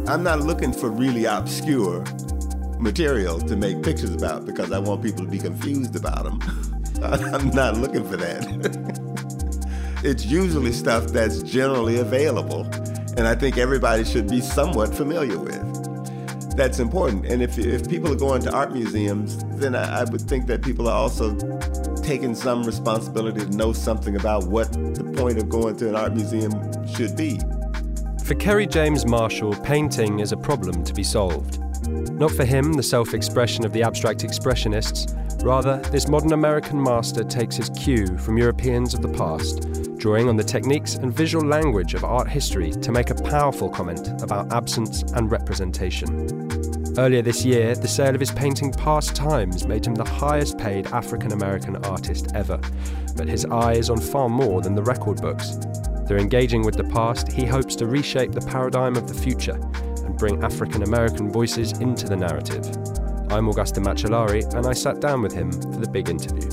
I'm not looking for really obscure material to make pictures about because I want people to be confused about them. I'm not looking for that. It's usually stuff that's generally available, and I think everybody should be somewhat familiar with. That's important. And if people are going to art museums, then I would think that people are also taking some responsibility to know something about what the point of going to an art museum should be. For Kerry James Marshall, painting is a problem to be solved. Not for him, the self-expression of the abstract expressionists. Rather, this modern American master takes his cue from Europeans of the past, drawing on the techniques and visual language of art history to make a powerful comment about absence and representation. Earlier this year, the sale of his painting Past Times made him the highest paid African-American artist ever. But his eye is on far more than the record books. Through engaging with the past, he hopes to reshape the paradigm of the future and bring African-American voices into the narrative. I'm Augustin Macellari, and I sat down with him for the big interview.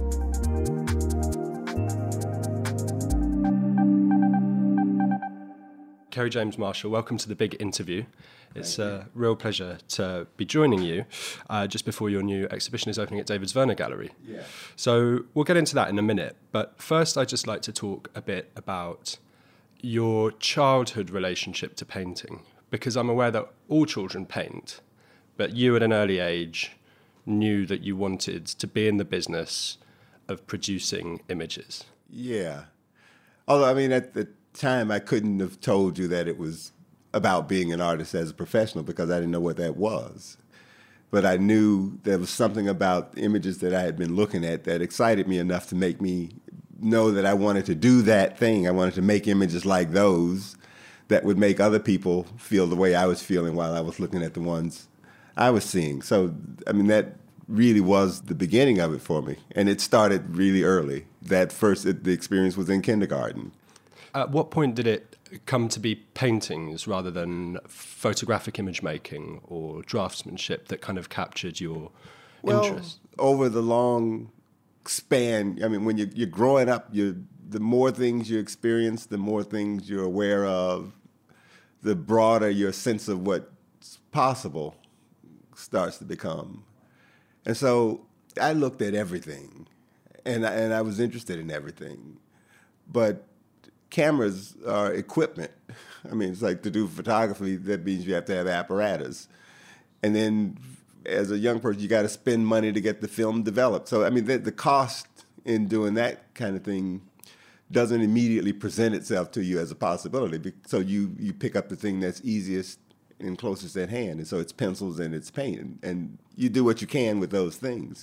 Kerry James Marshall, welcome to the big interview. It's a real pleasure to be joining you just before your new exhibition is opening at David Zwirner Gallery. Yeah. So we'll get into that in a minute, but first I'd just like to talk a bit about your childhood relationship to painting, because I'm aware that all children paint, but you at an early age knew that you wanted to be in the business of producing images. Yeah. Although, I mean, at the time, I couldn't have told you that it was about being an artist as a professional because I didn't know what that was. But I knew there was something about images that I had been looking at that excited me enough to make me know that I wanted to do that thing. I wanted to make images like those that would make other people feel the way I was feeling while I was looking at the ones I was seeing. So, I mean, that really was the beginning of it for me. And it started really early. The experience was in kindergarten. At what point did it come to be paintings rather than photographic image making or draftsmanship that kind of captured your interest? Over the long span, I mean, when you're growing up, the more things you experience, the more things you're aware of, the broader your sense of what's possible starts to become. And so I looked at everything, and I was interested in everything. But cameras are equipment. I mean, it's like to do photography, that means you have to have apparatus. And then as a young person, you got to spend money to get the film developed. So, I mean, the cost in doing that kind of thing doesn't immediately present itself to you as a possibility. So you pick up the thing that's easiest and closest at hand. And so it's pencils and it's paint. And you do what you can with those things.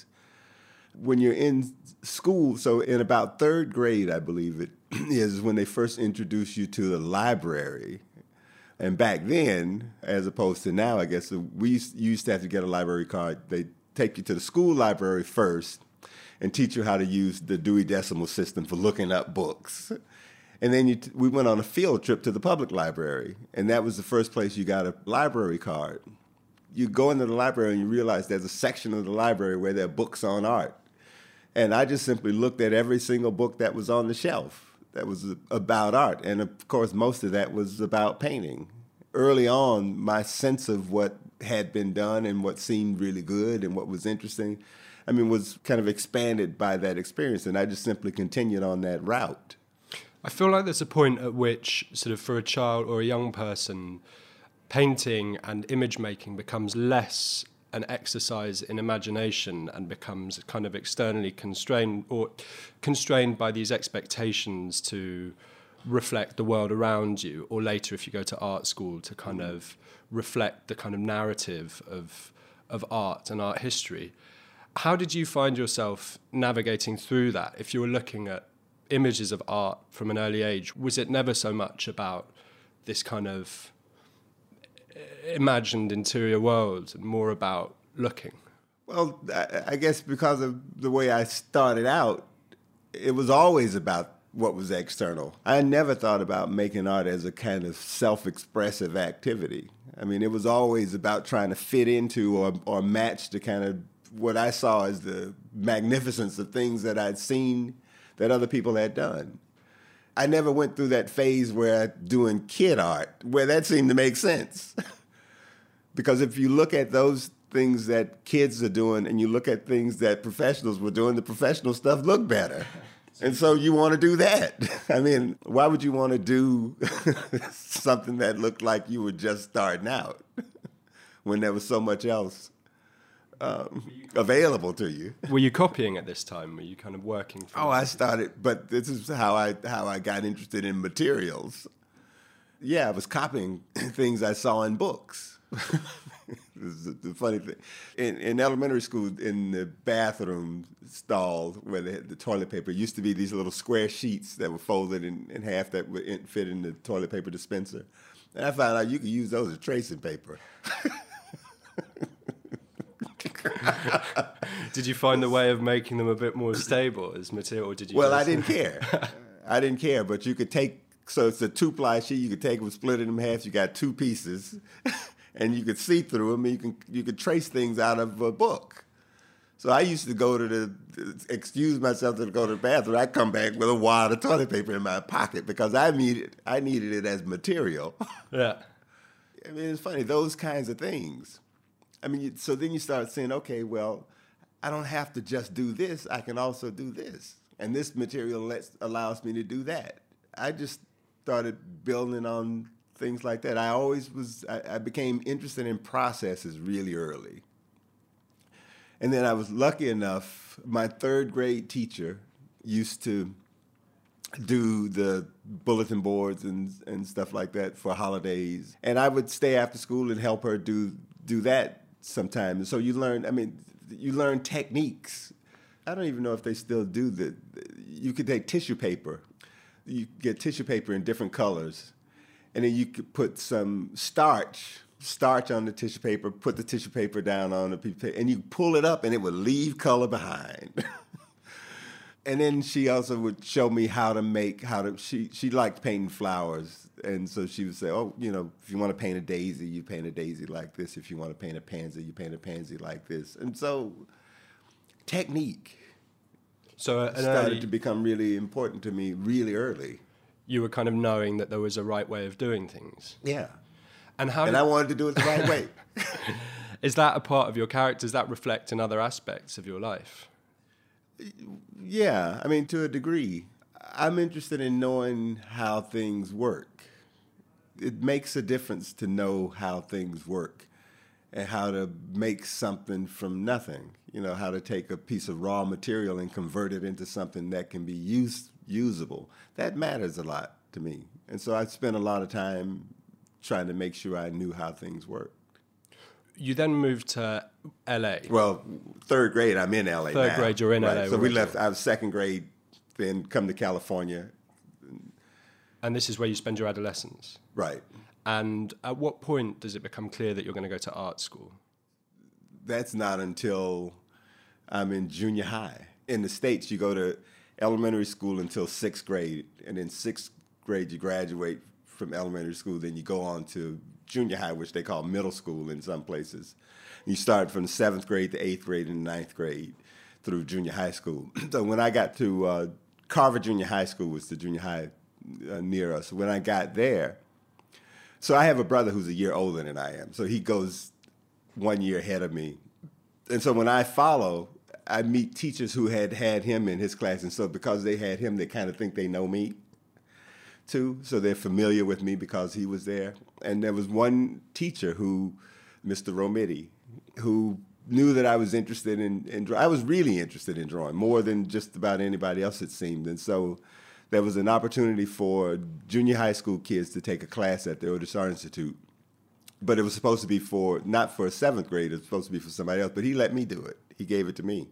When you're in school, so in about third grade, I believe it is, when they first introduce you to the library. And back then, as opposed to now, I guess, you used to have to get a library card. They take you to the school library first and teach you how to use the Dewey Decimal System for looking up books. And then we went on a field trip to the public library, and that was the first place you got a library card. You go into the library and you realize there's a section of the library where there are books on art. And I just simply looked at every single book that was on the shelf that was about art. And, of course, most of that was about painting. Early on, my sense of what had been done and what seemed really good and what was interesting, I mean, was kind of expanded by that experience. And I just simply continued on that route. I feel like there's a point at which, sort of for a child or a young person, painting and image making becomes less an exercise in imagination and becomes kind of externally constrained by these expectations to reflect the world around you, or later if you go to art school to kind of reflect the kind of narrative of art and art history. How did you find yourself navigating through that? If you were looking at images of art from an early age, was it never so much about this kind of imagined interior world and more about looking? Well, I guess because of the way I started out, it was always about what was external. I never thought about making art as a kind of self-expressive activity. I mean, it was always about trying to fit into or match the kind of what I saw as the magnificence of things that I'd seen that other people had done. I never went through that phase where doing kid art, where that seemed to make sense. Because if you look at those things that kids are doing and you look at things that professionals were doing, the professional stuff looked better. And so you want to do that. I mean, why would you want to do something that looked like you were just starting out when there was so much else available to you? Were you copying at this time? Were you kind of working? I started, but this is how I got interested in materials. Yeah, I was copying things I saw in books. This is the funny thing. In elementary school, in the bathroom stall where they had the toilet paper, used to be these little square sheets that were folded in half that would fit in the toilet paper dispenser. And I found out you could use those as tracing paper. Did you find a way of making them a bit more stable as material, or did you? Well, I didn't care. I didn't care, but you could take, so it's a 2-ply sheet, you could take them, split it in half, you got 2 pieces, and you could see through them, and you could trace things out of a book. So I used to go to excuse myself to go to the bathroom. I'd come back with a wad of toilet paper in my pocket because I needed it as material. Yeah. I mean, it's funny, those kinds of things. I mean, so then you start saying, okay, well, I don't have to just do this. I can also do this. And this material allows me to do that. I just started building on things like that. I became interested in processes really early. And then I was lucky enough, my 3rd grade teacher used to do the bulletin boards and stuff like that for holidays. And I would stay after school and help her do that sometimes. So you learn techniques. I don't even know if they still do you could take tissue paper. You get tissue paper in different colors, and then you could put some starch on the tissue paper, put the tissue paper down on the piece of paper, and you pull it up, and it would leave color behind. And then she also would show me she liked painting flowers. And so she would say, oh, if you want to paint a daisy, you paint a daisy like this. If you want to paint a pansy, you paint a pansy like this. And so technique started to become really important to me really early. You were kind of knowing that there was a right way of doing things. Yeah. And I wanted to do it the right way. Is that a part of your character? Does that reflect in other aspects of your life? Yeah, I mean, to a degree. I'm interested in knowing how things work. It makes a difference to know how things work and how to make something from nothing. How to take a piece of raw material and convert it into something that can be usable. That matters a lot to me. And so I spent a lot of time trying to make sure I knew how things worked. You then moved to L.A. Well, 3rd grade, I'm in L.A. Third grade, you're in L.A. So we left, you? I was 2nd grade, then come to California. And this is where you spend your adolescence? Right. And at what point does it become clear that you're going to go to art school? That's not until I'm in junior high. In the States, you go to elementary school until 6th grade, and in 6th grade you graduate from elementary school, then you go on to junior high, which they call middle school in some places. You start from the 7th grade to 8th grade and 9th grade through junior high school. So when I got to Carver Junior High School, was the junior high near us. When I got there, so I have a brother who's a year older than I am. So he goes 1 year ahead of me. And so when I follow, I meet teachers who had him in his class. And so because they had him, they kind of think they know me too. So they're familiar with me because he was there. And there was one teacher Mr. Romiti, who knew that I was interested in I was really interested in drawing, more than just about anybody else, it seemed. And so there was an opportunity for junior high school kids to take a class at the Otis Art Institute. But it was supposed to be not for a 7th grade, it was supposed to be for somebody else. But he let me do it. He gave it to me.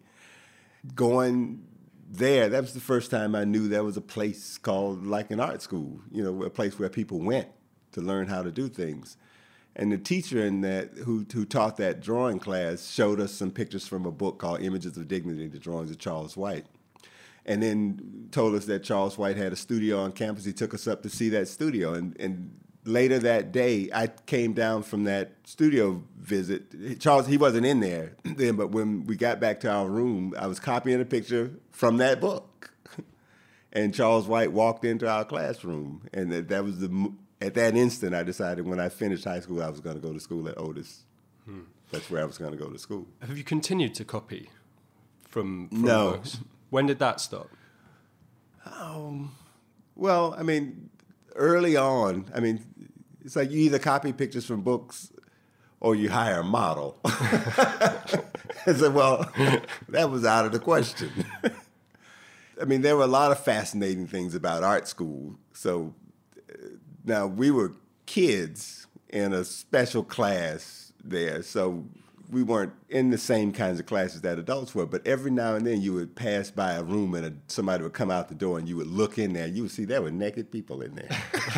Going there, that was the first time I knew there was a place called like an art school, a place where people went to learn how to do things. And the teacher in that who taught that drawing class showed us some pictures from a book called Images of Dignity, the drawings of Charles White. And then told us that Charles White had a studio on campus. He took us up to see that studio. And later that day, I came down from that studio visit. Charles, he wasn't in there then, but when we got back to our room, I was copying a picture from that book. And Charles White walked into our classroom. And that was at that instant, I decided when I finished high school, I was going to go to school at Otis That's where I was going to go to school. Have you continued to copy from No. books? When did that stop? Well, I mean, early on, I mean, it's like you either copy pictures from books or you hire a model. I said, well, that was out of the question. I mean, there were a lot of fascinating things about art school. So now we were kids in a special class there. So we weren't in the same kinds of classes that adults were, but every now and then you would pass by a room and somebody would come out the door and you would look in there and you would see there were naked people in there.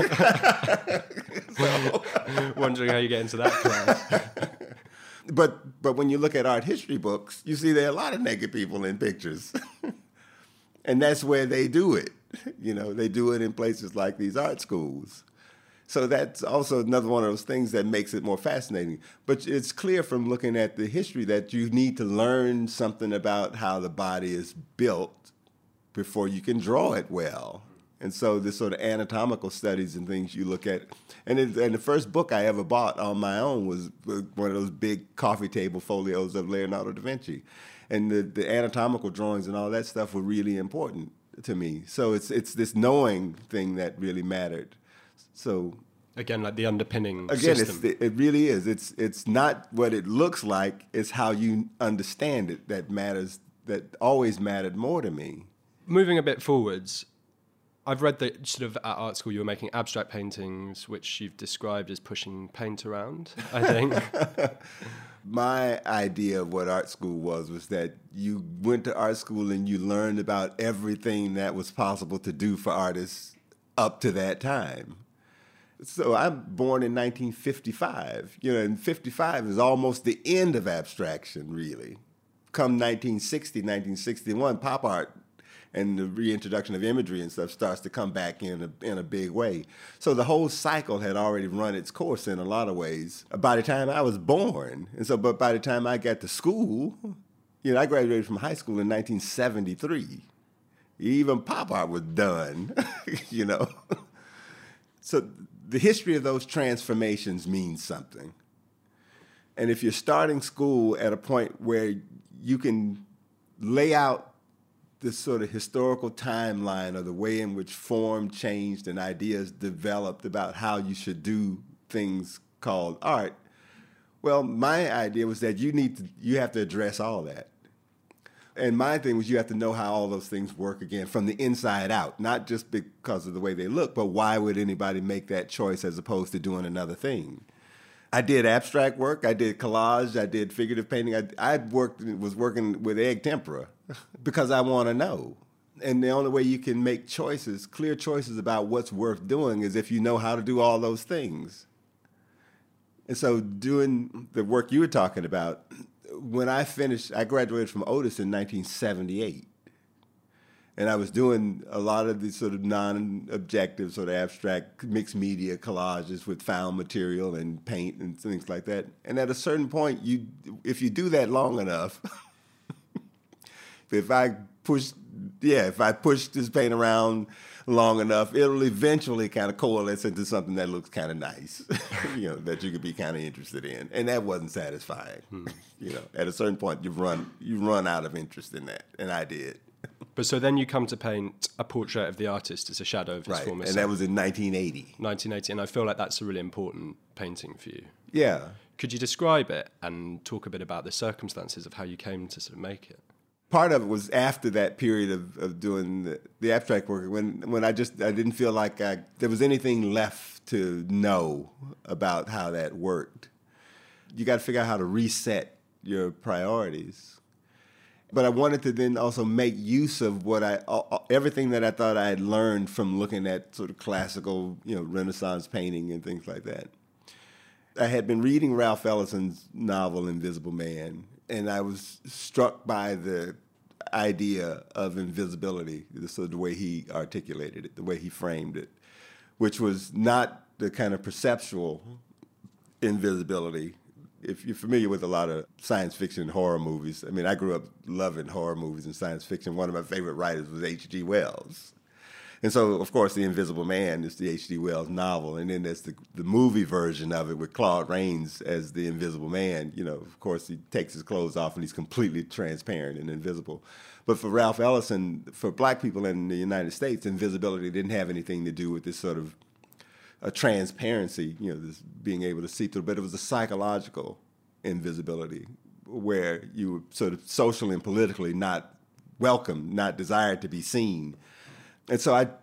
Wondering how you get into that class. But when you look at art history books, you see there are a lot of naked people in pictures. And that's where they do it. You know, they do it in places like these art schools. So that's also another one of those things that makes it more fascinating. But it's clear from looking at the history that you need to learn something about how the body is built before you can draw it well. And so the sort of anatomical studies and things you look at. And the first book I ever bought on my own was one of those big coffee table folios of Leonardo da Vinci. And the anatomical drawings and all that stuff were really important to me. So it's this knowing thing that really mattered. So again, like the underpinning again, system. it really is. It's not what it looks like. It's how you understand it that matters. That always mattered more to me. Moving a bit forwards, I've read that sort of at art school you were making abstract paintings, which you've described as pushing paint around, I think. My idea of what art school was that you went to art school and you learned about everything that was possible to do for artists up to that time. So I'm born in 1955, and 55 is almost the end of abstraction, really. Come 1960, 1961, pop art and the reintroduction of imagery and stuff starts to come back in a big way. So the whole cycle had already run its course in a lot of ways by the time I was born. And so, but by the time I got to school, I graduated from high school in 1973. Even pop art was done, So the history of those transformations means something. And if you're starting school at a point where you can lay out this sort of historical timeline of the way in which form changed and ideas developed about how you should do things called art, well, my idea was that you have to address all that. And my thing was you have to know how all those things work again from the inside out, not just because of the way they look, but why would anybody make that choice as opposed to doing another thing? I did abstract work, I did collage, I did figurative painting. I was working with egg tempera because I want to know. And the only way you can make clear choices about what's worth doing is if you know how to do all those things. And so doing the work you were talking about, when I finished, I graduated from Otis in 1978. And I was doing a lot of these sort of non-objective, sort of abstract mixed media collages with found material and paint and things like that. And at a certain point, if you do that long enough, if I push this paint around long enough, it'll eventually kind of coalesce into something that looks kind of nice, that you could be kind of interested in. And that wasn't satisfying. At a certain point, you run out of interest in that, and I did. But so then you come to paint a portrait of the artist as a shadow of his former self. And that was in 1980. 1980, and I feel like that's a really important painting for you. Yeah. Could you describe it and talk a bit about the circumstances of how you came to sort of make it? Part of it was after that period of doing the abstract work, when I didn't feel like there was anything left to know about how that worked. You got to figure out how to reset your priorities. But I wanted to then also make use of everything that I thought I had learned from looking at sort of classical, Renaissance painting and things like that. I had been reading Ralph Ellison's novel Invisible Man, and I was struck by the idea of invisibility, the way he articulated it, the way he framed it, which was not the kind of perceptual invisibility. If you're familiar with a lot of science fiction and horror movies, I grew up loving horror movies and science fiction. One of my favorite writers was H.G. Wells. And so, of course, The Invisible Man is the H.G. Wells novel, and then there's the movie version of it with Claude Rains as the Invisible Man. You know, of course, he takes his clothes off and he's completely transparent and invisible. But for Ralph Ellison, for black people in the United States, invisibility didn't have anything to do with this sort of a transparency, you know, this being able to see through, but it was a psychological invisibility where you were sort of socially and politically not welcome, not desired to be seen. And so I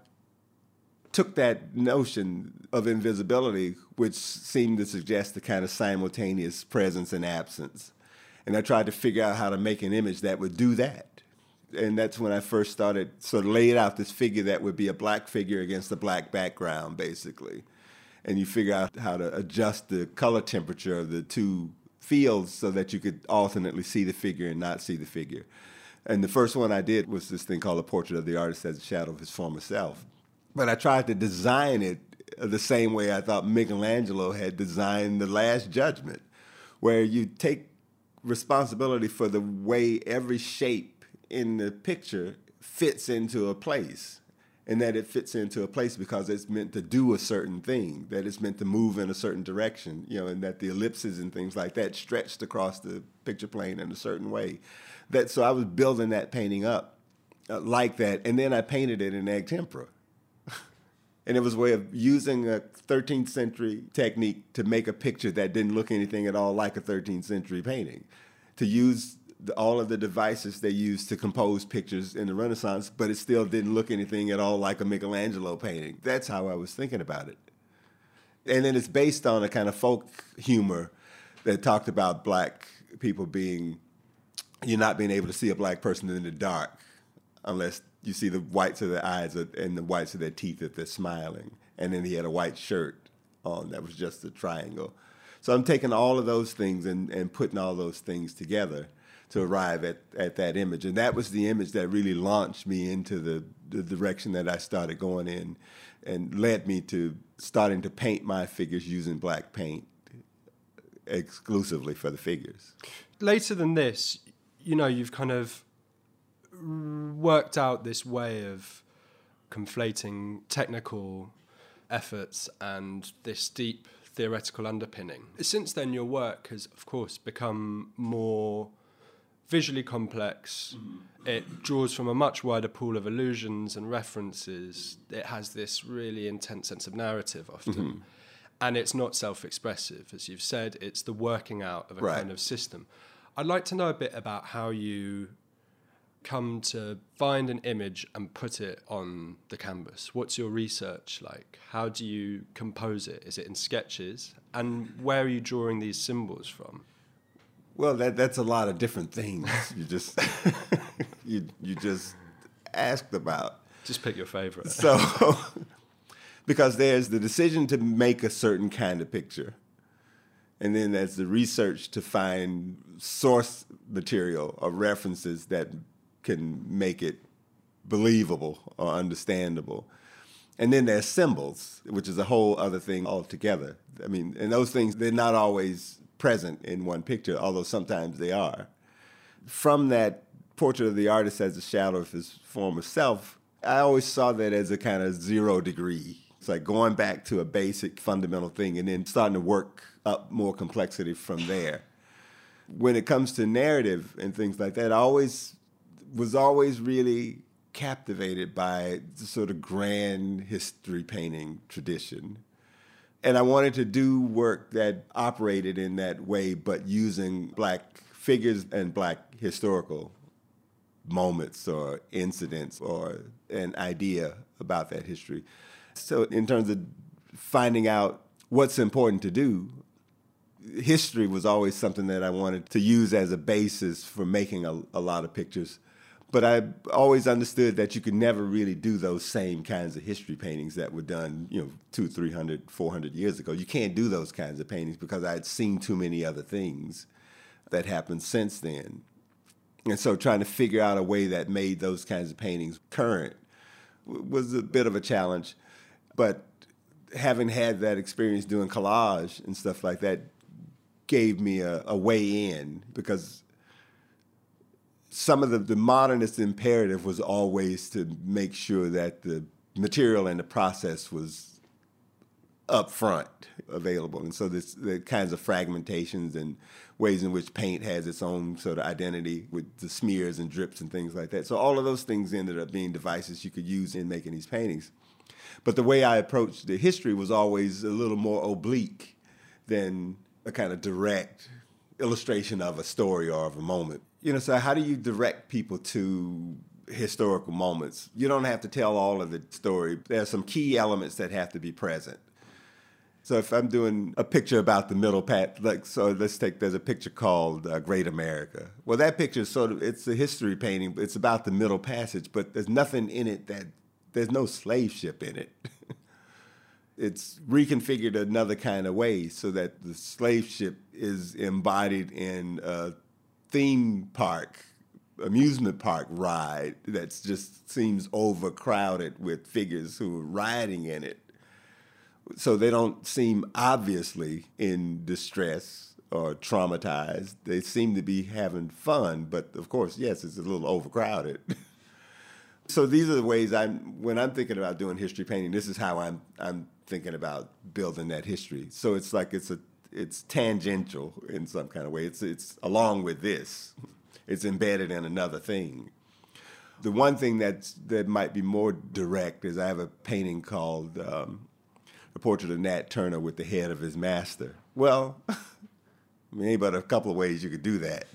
took that notion of invisibility, which seemed to suggest the kind of simultaneous presence and absence, and I tried to figure out how to make an image that would do that. And that's when I first started sort of laid out this figure that would be a black figure against a black background, basically. And you figure out how to adjust the color temperature of the two fields so that you could alternately see the figure and not see the figure. And the first one I did was this thing called A Portrait of the Artist as a Shadow of His Former Self. But I tried to design it the same way I thought Michelangelo had designed The Last Judgment, where you take responsibility for the way every shape in the picture fits into a place, and that it fits into a place because it's meant to do a certain thing, that it's meant to move in a certain direction, you know, and that the ellipses and things like that stretched across the picture plane in a certain way. So I was building that painting up like that, and then I painted it in egg tempera. And it was a way of using a 13th century technique to make a picture that didn't look anything at all like a 13th century painting, to use all of the devices they used to compose pictures in the Renaissance, but it still didn't look anything at all like a Michelangelo painting. That's how I was thinking about it. And then it's based on a kind of folk humor that talked about black people you're not being able to see a black person in the dark unless you see the whites of their eyes and the whites of their teeth if they're smiling. And then he had a white shirt on that was just a triangle. So I'm taking all of those things and putting all those things together to arrive at that image. And that was the image that really launched me into the direction that I started going in and led me to starting to paint my figures using black paint exclusively for the figures. Later than this, you know, you've kind of worked out this way of conflating technical efforts and this deep theoretical underpinning. Since then, your work has, of course, become more visually complex. It draws from a much wider pool of allusions and references. It has this really intense sense of narrative often. And it's not self-expressive. As you've said, it's the working out of a kind of system. I'd like to know a bit about how you come to find an image and put it on the canvas. What's your research like? How do you compose it? Is it in sketches? And where are you drawing these symbols from? Well, that's a lot of different things. You just you just asked about. Just pick your favorite. So, because there's the decision to make a certain kind of picture, and then there's the research to find source material or references that can make it believable or understandable. And then there's symbols, which is a whole other thing altogether. I mean, and those things, they're not always present in one picture, although sometimes they are. From that Portrait of the Artist as a Shadow of His Former Self, I always saw that as a kind of 0 degree. It's like going back to a basic fundamental thing and then starting to work up more complexity from there. When it comes to narrative and things like that, I was always really captivated by the sort of grand history painting tradition. And I wanted to do work that operated in that way, but using black figures and black historical moments or incidents or an idea about that history. So in terms of finding out what's important to do, history was always something that I wanted to use as a basis for making a lot of pictures. But I always understood that you could never really do those same kinds of history paintings that were done, 200, 300, 400 years ago. You can't do those kinds of paintings because I had seen too many other things that happened since then. And so trying to figure out a way that made those kinds of paintings current was a bit of a challenge. But having had that experience doing collage and stuff like that gave me a way in, because some of the modernist imperative was always to make sure that the material and the process was up front available. And so the kinds of fragmentations and ways in which paint has its own sort of identity with the smears and drips and things like that. So all of those things ended up being devices you could use in making these paintings. But the way I approached the history was always a little more oblique than a kind of direct illustration of a story or of a moment. So how do you direct people to historical moments? You don't have to tell all of the story. There are some key elements that have to be present. So if I'm doing a picture about the Middle Passage, there's a picture called Great America. Well, that picture is it's a history painting. It's about the Middle Passage, but there's nothing in it there's no slave ship in it. It's reconfigured another kind of way so that the slave ship is embodied in a theme park, amusement park ride that just seems overcrowded with figures who are riding in it. So they don't seem obviously in distress or traumatized. They seem to be having fun, but of course, yes, it's a little overcrowded. So these are the ways when I'm thinking about doing history painting, this is how I'm thinking about building that history. So it's like it's tangential in some kind of way. It's along with this. It's embedded in another thing. The one thing that might be more direct is I have a painting called A Portrait of Nat Turner with the Head of His Master. Well, ain't but a couple of ways you could do that.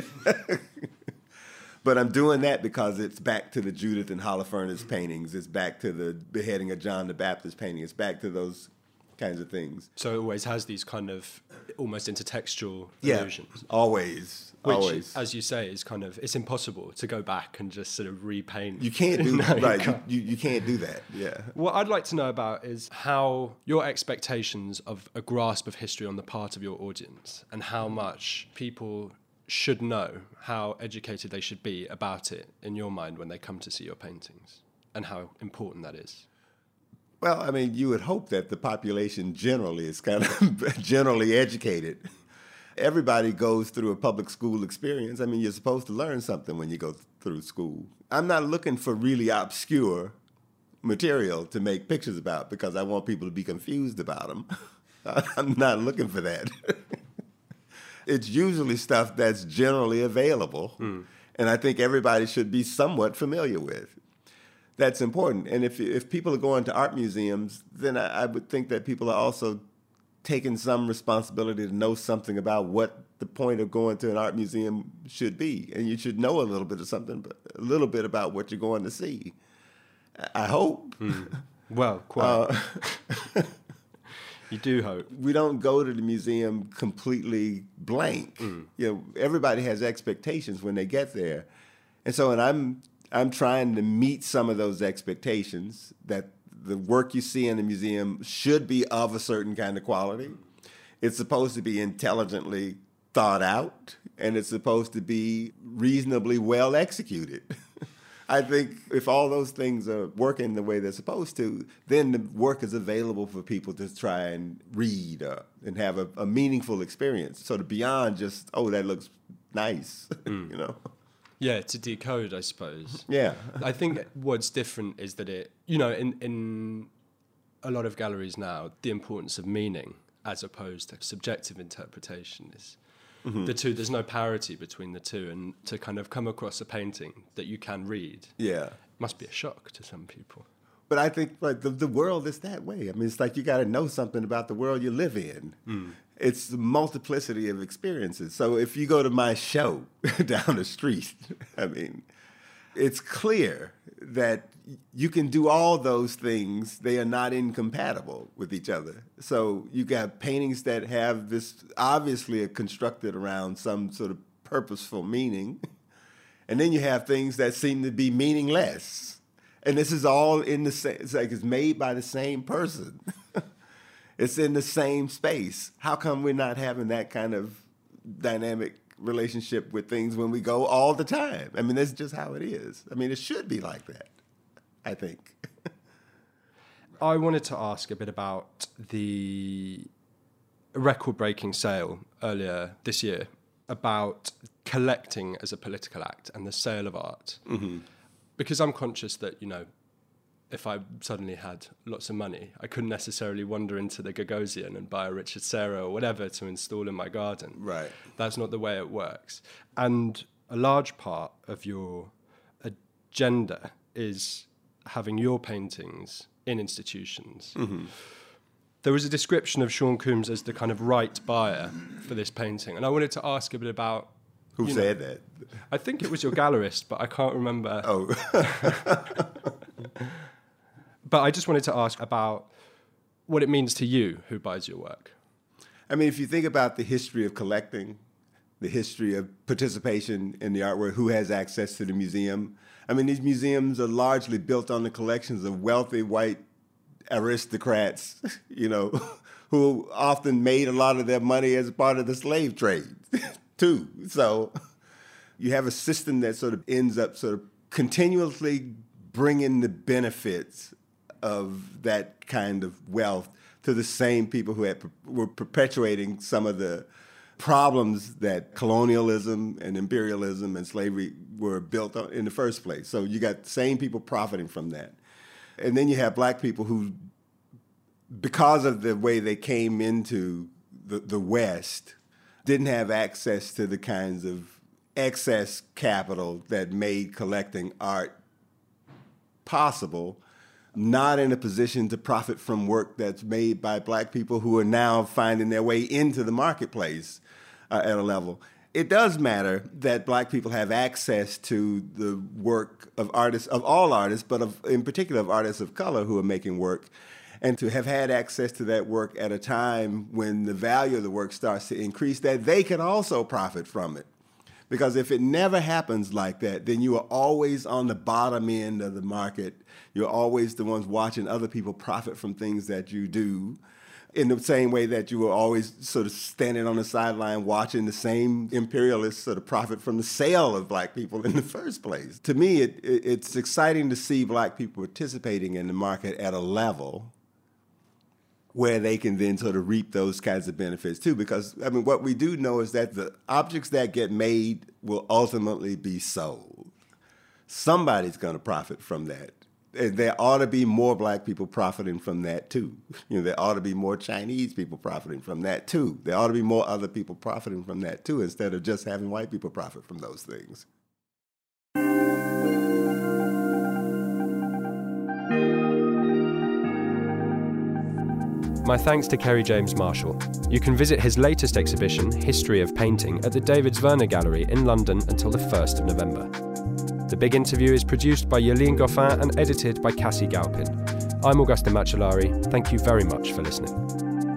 But I'm doing that because it's back to the Judith and Holofernes paintings. It's back to the beheading of John the Baptist painting. It's back to those kinds of things. So it always has these kind of almost intertextual allusions. Always. Which, always. As you say, is kind of, it's impossible to go back and just sort of repaint. You can't do that. Right. You can't do that. Yeah. What I'd like to know about is how your expectations of a grasp of history on the part of your audience and how much people should know, how educated they should be about it in your mind when they come to see your paintings, and how important that is. Well, I mean, you would hope that the population generally is kind of generally educated. Everybody goes through a public school experience. I mean, you're supposed to learn something when you go through school. I'm not looking for really obscure material to make pictures about because I want people to be confused about them. I'm not looking for that. It's usually stuff that's generally available, and I think everybody should be somewhat familiar with. That's important. And if people are going to art museums, then I would think that people are also taking some responsibility to know something about what the point of going to an art museum should be. And you should know a little bit of something, a little bit about what you're going to see. I hope. Well, quite. You do hope. We don't go to the museum completely blank. Everybody has expectations when they get there. And so I'm trying to meet some of those expectations that the work you see in the museum should be of a certain kind of quality. It's supposed to be intelligently thought out, and it's supposed to be reasonably well executed. I think if all those things are working the way they're supposed to, then the work is available for people to try and read and have a meaningful experience. Sort of beyond just, oh, that looks nice, Yeah, to decode, I suppose. Yeah. I think what's different is that in a lot of galleries now, the importance of meaning as opposed to subjective interpretation is the two. There's no parity between the two, and to kind of come across a painting that you can read, must be a shock to some people. But I think like the world is that way. I mean, it's like you got to know something about the world you live in. It's the multiplicity of experiences. So if you go to my show down the street, I mean, it's clear that you can do all those things. They are not incompatible with each other. So you got paintings that have this, obviously are constructed around some sort of purposeful meaning. And then you have things that seem to be meaningless. And this is all in the same, it's like it's made by the same person. It's in the same space. How come we're not having that kind of dynamic relationship with things when we go all the time? I mean, that's just how it is. I mean, it should be like that, I think. I wanted to ask a bit about the record-breaking sale earlier this year about collecting as a political act and the sale of art. Because I'm conscious that, if I suddenly had lots of money. I couldn't necessarily wander into the Gagosian and buy a Richard Serra or whatever to install in my garden. Right. That's not the way it works. And a large part of your agenda is having your paintings in institutions. Mm-hmm. There was a description of Sean Combs as the kind of right buyer for this painting. And I wanted to ask a bit about... Who said that? I think it was your gallerist, but I can't remember. Oh. But I just wanted to ask about what it means to you who buys your work. I mean, if you think about the history of collecting, the history of participation in the artwork, who has access to the museum? I mean, these museums are largely built on the collections of wealthy white aristocrats, you know, who often made a lot of their money as part of the slave trade, too. So you have a system that sort of ends up sort of continuously bringing the benefits of that kind of wealth to the same people who were perpetuating some of the problems that colonialism and imperialism and slavery were built on in the first place. So you got the same people profiting from that. And then you have black people who, because of the way they came into the West, didn't have access to the kinds of excess capital that made collecting art possible, not in a position to profit from work that's made by black people who are now finding their way into the marketplace at a level. It does matter that black people have access to the work of artists, of all artists, but in particular of artists of color who are making work, and to have had access to that work at a time when the value of the work starts to increase, that they can also profit from it. Because if it never happens like that, then you are always on the bottom end of the market. You're always the ones watching other people profit from things that you do, in the same way that you were always sort of standing on the sideline watching the same imperialists sort of profit from the sale of black people in the first place. To me, it's exciting to see black people participating in the market at a level where they can then sort of reap those kinds of benefits too. Because, I mean, what we do know is that the objects that get made will ultimately be sold. Somebody's going to profit from that. And there ought to be more black people profiting from that too. You know, there ought to be more Chinese people profiting from that too. There ought to be more other people profiting from that too, instead of just having white people profit from those things. My thanks to Kerry James Marshall. You can visit his latest exhibition, History of Painting, at the David Zwirner Gallery in London until the 1st of November. The Big Interview is produced by Yelene Goffin and edited by Cassie Galpin. I'm Augustin Macellari. Thank you very much for listening.